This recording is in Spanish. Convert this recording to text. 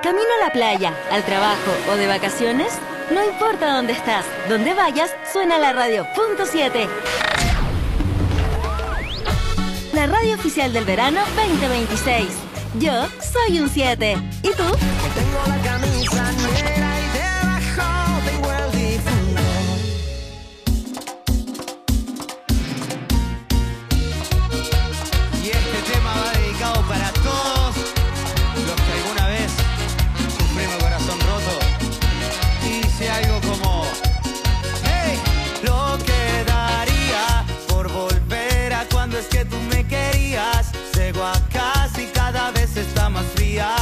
Camino a la playa, al trabajo o de vacaciones. No importa dónde estás, donde vayas, suena la radio .7. La radio oficial del verano 2026. Yo soy un 7. ¿Y tú? Tengo la camisa negra y debajo tengo el difunto. Y este tema va dedicado para todos los que alguna vez sufrimos el corazón roto. Y dice algo como: hey, lo que daría por volver a cuando es que tú me querías. Llego a casa y cada vez está más fría.